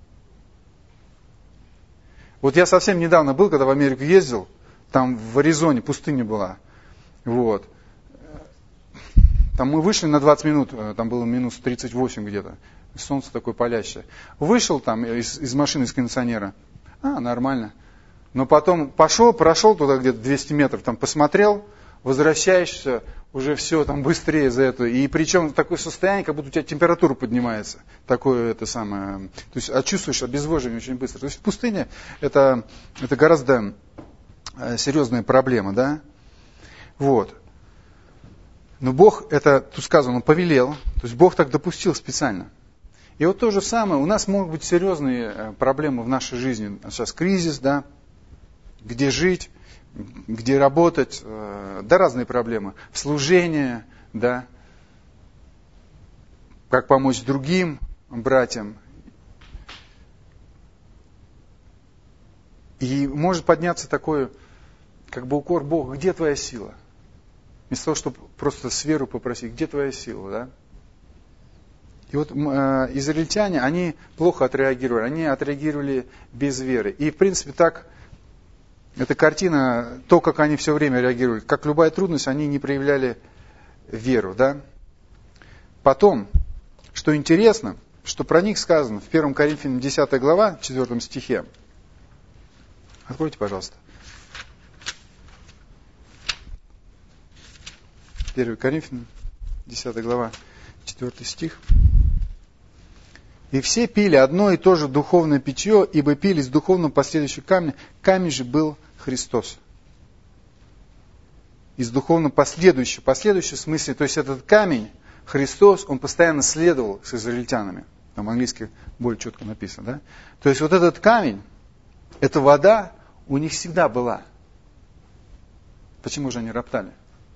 Вот я совсем недавно был, когда в Америку ездил. Там в Аризоне пустыня была. Вот. Там мы вышли на двадцать минут. Там было минус тридцать восемь где-то. Солнце такое палящее. Вышел там из, из машины, из кондиционера. А, нормально. Но потом пошел, прошел туда где-то двести метров, там посмотрел, возвращаешься, уже все там быстрее за это. И причем такое состояние, как будто у тебя температура поднимается. Такое это самое. То есть а чувствуешь обезвоживание очень быстро. То есть пустыня это, это гораздо серьезная проблема, да? Вот. Но Бог это, тут сказано, он повелел. То есть Бог так допустил специально. И вот то же самое, у нас могут быть серьезные проблемы в нашей жизни. Сейчас кризис, да, где жить, где работать, да, разные проблемы. Служение, да, как помочь другим братьям. И может подняться такой, как бы укор: Бог, где твоя сила? Вместо того, чтобы просто с верой попросить, где твоя сила, да? И вот э, израильтяне, они плохо отреагировали, они отреагировали без веры. И в принципе так, эта картина, то, как они все время реагировали, как любая трудность, они не проявляли веру, да? Потом, что интересно, что про них сказано в первом Коринфянам десятой глава, четвёртом стихе. Откройте, пожалуйста. первое Коринфянам, десятая глава, четвёртый стих. «И все пили одно и то же духовное питье, ибо пили из духовного последующего камня. Камень же был Христос». Из духовно последующего. Последующий в смысле, то есть этот камень, Христос, он постоянно следовал с израильтянами. Там по-английски более четко написано, да? То есть вот этот камень, эта вода у них всегда была. Почему же они роптали?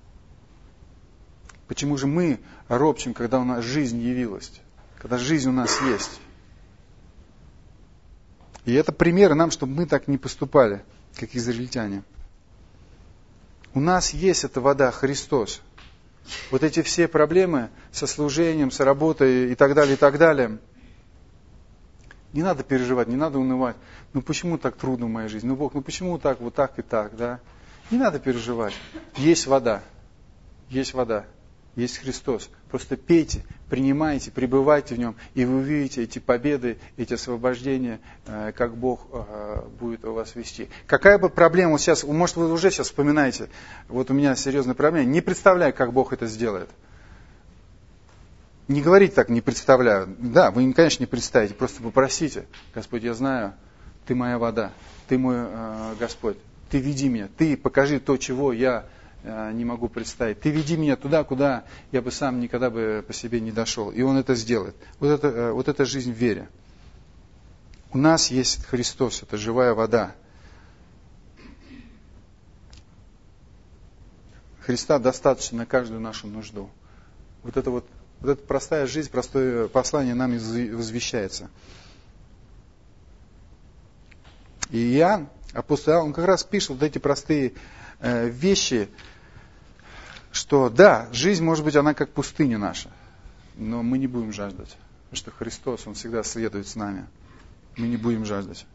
Почему же мы ропчем, когда у нас жизнь явилась? Когда жизнь у нас есть? И это примеры нам, чтобы мы так не поступали, как израильтяне. У нас есть эта вода, Христос. Вот эти все проблемы со служением, с работой и так далее, и так далее. Не надо переживать, не надо унывать. Ну почему так трудно в моей жизни? Ну Бог, ну почему так, вот так и так, да? Не надо переживать. Есть вода. Есть вода. Есть Христос. Просто пейте, принимайте, пребывайте в Нем, и вы увидите эти победы, эти освобождения, как Бог будет у вас вести. Какая бы проблема вот сейчас, может вы уже сейчас вспоминаете, вот у меня серьезная проблема, не представляю, как Бог это сделает. Не говорите так, не представляю. Да, вы, конечно, не представите, просто попросите: Господь, я знаю, Ты моя вода, Ты мой э, Господь, Ты веди меня, Ты покажи то, чего я не могу представить. Ты веди меня туда, куда я бы сам никогда бы по себе не дошел. И Он это сделает. Вот это, вот это жизнь в вере. У нас есть Христос, это живая вода. Христа достаточно на каждую нашу нужду. Вот это вот, вот эта простая жизнь, простое послание нам возвещается. И Иоанн, апостол Иоанн, он как раз пишет вот эти простые э, вещи, что да, жизнь, может быть, она как пустыня наша, но мы не будем жаждать, потому что Христос, Он всегда следует с нами. Мы не будем жаждать.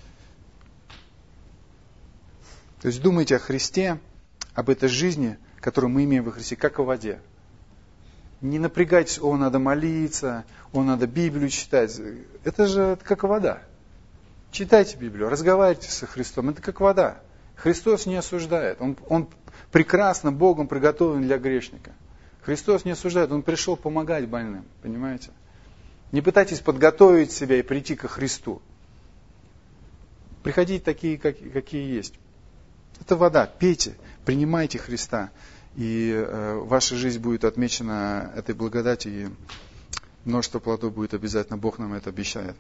То есть думайте о Христе, об этой жизни, которую мы имеем во Христе, как о воде. Не напрягайтесь: о, надо молиться, о, надо Библию читать. Это же как вода. Читайте Библию, разговаривайте со Христом. Это как вода. Христос не осуждает. Он, он прекрасно Богом приготовлен для грешника. Христос не осуждает. Он пришел помогать больным. Понимаете? Не пытайтесь подготовить себя и прийти ко Христу. Приходите такие, как, какие есть. Это вода. Пейте, принимайте Христа. И э, ваша жизнь будет отмечена этой благодатью. И множество плодов будет обязательно. Бог нам это обещает.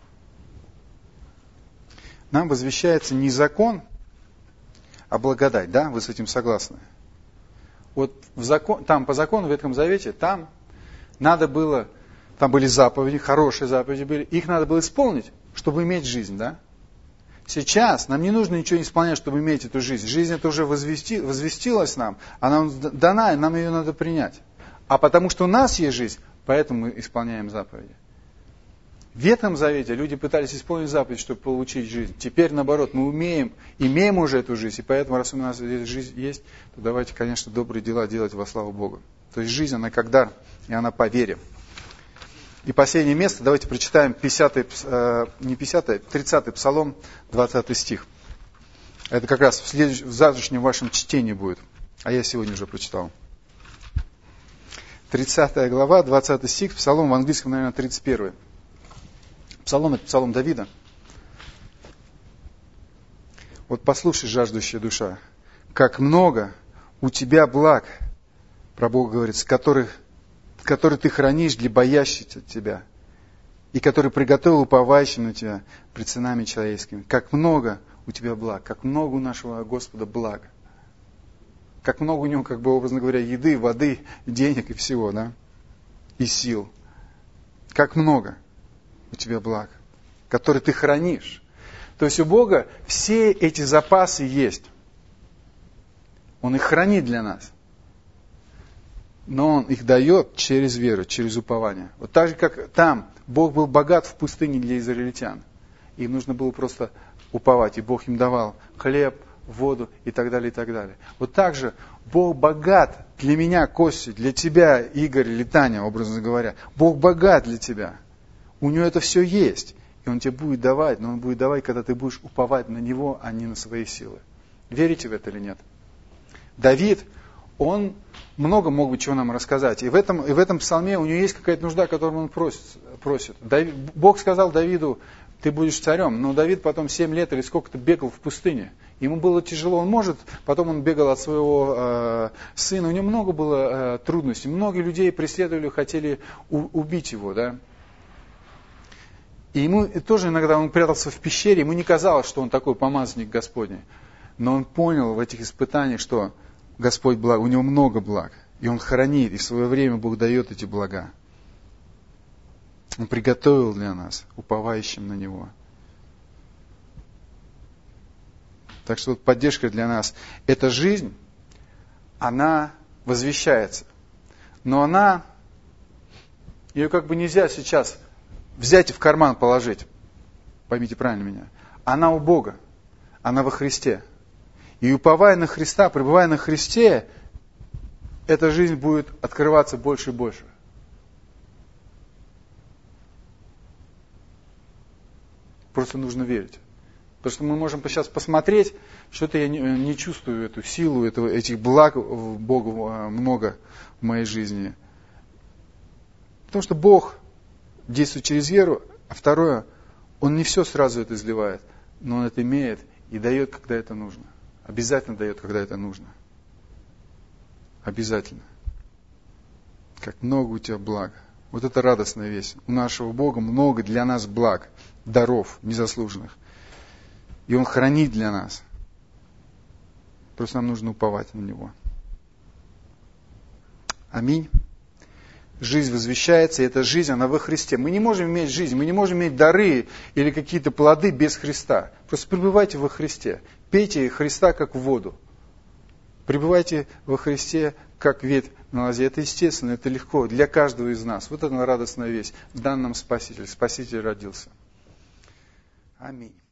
Нам возвещается не закон, а благодать, да? Вы с этим согласны? Вот в закон, там по закону в Ветхом Завете, там надо было, там были заповеди, хорошие заповеди были, их надо было исполнить, чтобы иметь жизнь, да? Сейчас нам не нужно ничего исполнять, чтобы иметь эту жизнь. Жизнь это уже возвести, возвестилась нам, она дана, и нам ее надо принять. А потому что у нас есть жизнь, поэтому мы исполняем заповеди. В Ветхом Завете люди пытались исполнить заповедь, чтобы получить жизнь. Теперь, наоборот, мы умеем, имеем уже эту жизнь. И поэтому, раз у нас здесь жизнь есть, то давайте, конечно, добрые дела делать во славу Бога. То есть жизнь, она как дар, и она по вере. И последнее место, давайте прочитаем пятидесятый, э, не пятидесятый, тридцатый Псалом, двадцатый стих. Это как раз в, следующем, в завтрашнем вашем чтении будет. А я сегодня уже прочитал. тридцатая глава, двадцатый стих, Псалом в английском, наверное, тридцать первый. Псалом — это псалом Давида. Вот послушай, жаждущая душа, как много у тебя благ, про Бога говорится, которых, которые ты хранишь для боящихся тебя. и который приготовил уповающим на Тебя пред сынами человеческими. Как много у Тебя благ, как много у нашего Господа блага. Как много у Него, как бы образно говоря, еды, воды, денег и всего, да? И сил. Как много у Тебя благ, которые Ты хранишь. То есть у Бога все эти запасы есть. Он их хранит для нас. Но Он их дает через веру, через упование. Вот так же, как там Бог был богат в пустыне для израильтян. Им нужно было просто уповать. И Бог им давал хлеб, воду и так далее, и так далее. Вот так же Бог богат для меня, Костя, для тебя, Игорь или Таня, образно говоря. Бог богат для тебя. У Него это все есть. И Он тебе будет давать, но Он будет давать, когда ты будешь уповать на Него, а не на свои силы. Верите в это или нет? Давид, он много мог бы чего нам рассказать. И в этом, и в этом псалме у него есть какая-то нужда, которую он просит. просит. Давид, Бог сказал Давиду, ты будешь царем. Но Давид потом семь лет или сколько-то бегал в пустыне. Ему было тяжело, он может, потом он бегал от своего э, сына. У него много было э, трудностей. Многие людей преследовали, хотели у, убить его. Да? И ему и тоже иногда он прятался в пещере, ему не казалось, что он такой помазанник Господний. Но он понял в этих испытаниях, что Господь благ, у Него много благ. И Он хранит, и в свое время Бог дает эти блага. Он приготовил для нас, уповающим на Него. Так что вот поддержка для нас. Эта жизнь, она возвещается. Но она, ее как бы нельзя сейчас взять и в карман положить. Поймите правильно меня. Она у Бога. Она во Христе. И уповая на Христа, пребывая на Христе, эта жизнь будет открываться больше и больше. Просто нужно верить. Потому что мы можем сейчас посмотреть, что-то я не, не чувствую эту силу, этого, этих благ Бога много в моей жизни. Потому что Бог действует через веру, а второе, Он не все сразу это изливает, но Он это имеет и дает, когда это нужно. Обязательно дает, когда это нужно. Обязательно. Как много у тебя благ. Вот это радостная весть. У нашего Бога много для нас благ, даров незаслуженных. И Он хранит для нас. Просто нам нужно уповать на Него. Аминь. Жизнь возвещается, и эта жизнь, она во Христе. Мы не можем иметь жизнь, мы не можем иметь дары или какие-то плоды без Христа. Просто пребывайте во Христе. Пейте Христа как в воду. Пребывайте во Христе как ветвь на лозе. Это естественно, это легко для каждого из нас. Вот это радостная весть. Дан нам Спаситель. Спаситель родился. Аминь.